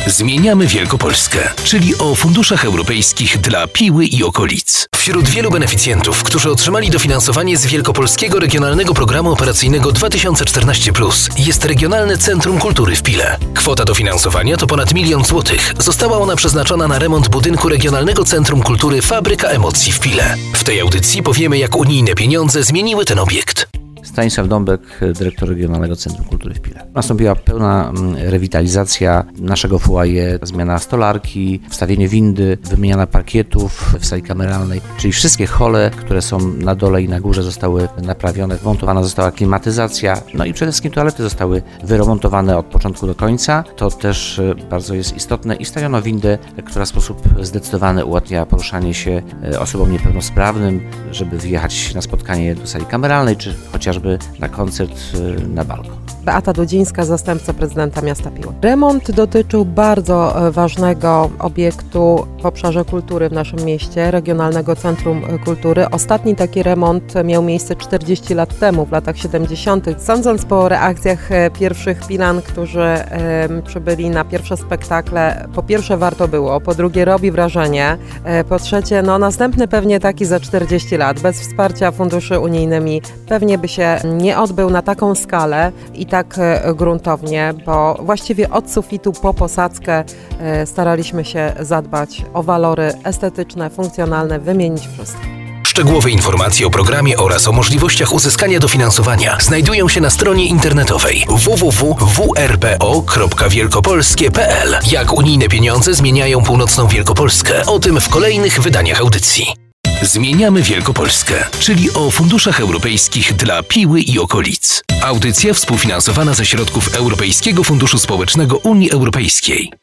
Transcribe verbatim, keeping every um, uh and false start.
Zmieniamy Wielkopolskę, czyli o funduszach europejskich dla Piły i okolic. Wśród wielu beneficjentów, którzy otrzymali dofinansowanie z Wielkopolskiego Regionalnego Programu Operacyjnego dwa tysiące czternaście plus, jest Regionalne Centrum Kultury w Pile. Kwota dofinansowania to ponad milion złotych. Została ona przeznaczona na remont budynku Regionalnego Centrum Kultury Fabryka Emocji w Pile. W tej audycji powiemy, jak unijne pieniądze zmieniły ten obiekt. Stanisław Dąbek, dyrektor Regionalnego Centrum Kultury w Pile. Nastąpiła pełna rewitalizacja naszego foyer, zmiana stolarki, wstawienie windy, wymiana parkietów w sali kameralnej, czyli wszystkie hole, które są na dole i na górze, zostały naprawione, wmontowana została klimatyzacja, no i przede wszystkim toalety zostały wyremontowane od początku do końca. To też bardzo jest istotne i stawiono windę, która w sposób zdecydowany ułatwia poruszanie się osobom niepełnosprawnym, żeby wjechać na spotkanie do sali kameralnej, czy chociażby na koncert, na balkon. Beata Dudzińska, zastępca prezydenta miasta Piły. Remont dotyczył bardzo ważnego obiektu w obszarze kultury w naszym mieście, Regionalnego Centrum Kultury. Ostatni taki remont miał miejsce czterdzieści lat temu, w latach siedemdziesiątych. Sądząc po reakcjach pierwszych Pilan, którzy e, przybyli na pierwsze spektakle, po pierwsze warto było, po drugie robi wrażenie, e, po trzecie no następny pewnie taki za czterdzieści lat, bez wsparcia funduszy unijnymi pewnie by się nie odbył na taką skalę i tak gruntownie, bo właściwie od sufitu po posadzkę staraliśmy się zadbać o walory estetyczne, funkcjonalne, wymienić wszystko. Szczegółowe informacje o programie oraz o możliwościach uzyskania dofinansowania znajdują się na stronie internetowej w w w kropka w r p o kropka wielkopolskie kropka p l. Jak unijne pieniądze zmieniają północną Wielkopolskę? O tym w kolejnych wydaniach audycji. Zmieniamy Wielkopolskę, czyli o funduszach europejskich dla Piły i okolic. Audycja współfinansowana ze środków Europejskiego Funduszu Społecznego Unii Europejskiej.